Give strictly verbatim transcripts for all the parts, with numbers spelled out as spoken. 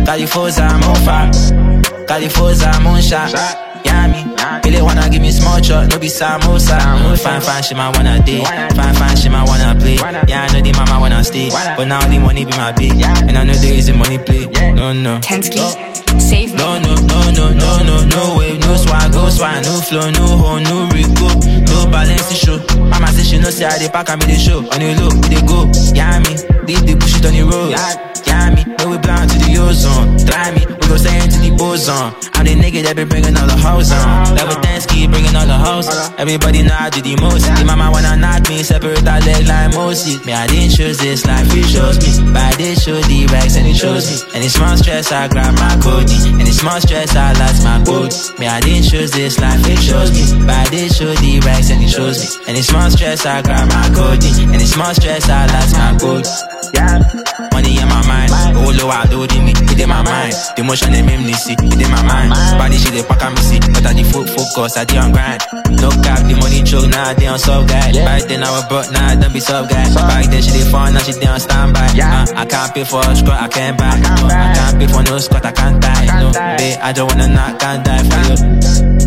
California, I'm on fire. California, I'm on shot. Yeah, me. Really wanna give me small truck, no be samosa. Fine, fine, she might wanna date. Fine, fine, she might wanna play. Yeah, I know the mama wanna stay, but now the money be my big. And I know there is a money play. No, no. Tensky, save me. No, no, no, no, no, no, no way. No swag, no swag, no flow, no hoe, no Rico. No balance to show. Mama say she no say I dey pack and me the show. On the low, we dey go. Yeah, me. Leave the push it on the road. Yeah, me. No, we blind to the ozone. Try me. We go say into the boson. I'm the nigga that be bringing all the hoes on. Level Tensky bringing all the hoes. Everybody know I do the most. The mama wanna knock me, separate our leg like Moses. Me, I didn't choose this life, it shows me. But I did show the racks and it shows me. And it's small stress, I grab my cody. And it's small stress, I lost my code. Me, I didn't choose this life, it shows me. But I did show the racks and it shows me. And it's small stress, I grab my cody. And it's small stress, I lost my code. Yeah. Money in my mind, oh low I do me, it in my mind. The motion in me see, it in my mind. Body shit they pack and me see, but I the foot focus, I the on grind. No cap, the money choke, now they on soft guy. Back then I was broke, now I don't be soft guy. Back then she they fall, now she they on standby. Uh, I can't pay for a squat, I can't buy. No, I can't pay for no squat, I can't die. No, babe, I don't wanna not, can't die for you.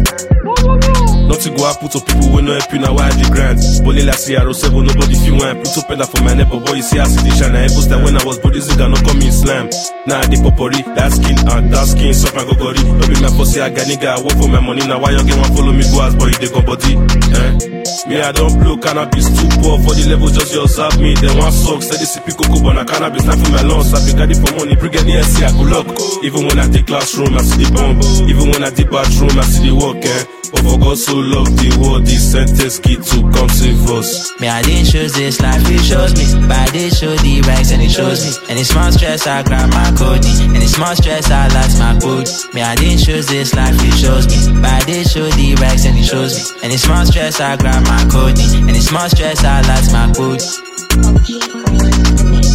Nothing go happen to people when no help you now why the grant. Bully like C R O seven, nobody feel one. Put up pedal for my neighbor, boy, you see I see the shine. I post that when I was body sick, I no come in slam. Nah, the popori, that skin, and that skin, suck my gogori. Don't be my pussy, I got nigga, I work for my money. Now why you get one follow me, go as boy, they go body. Eh? Me, I don't blow cannabis, too poor for the level, just you observe me. Then one sock, steady sippy cocoa, but I cannabis, not for my lungs. I be got it for money, bring any S C, I go lock. Even when I take classroom, I see the bomb. Even when I take bathroom, I see the work, eh? But for God so love the world, this sentence key to come save us. Me, I didn't choose this life, it shows me. But I did show the racks and it shows me. And it's small stress, I grab my cody. And it's small stress, I lost my code. Me, I didn't choose this life, it shows me. But I did show the racks and it shows me. And it's small stress, I grab my cody. And it's small stress, I lost my code. O G for the mix.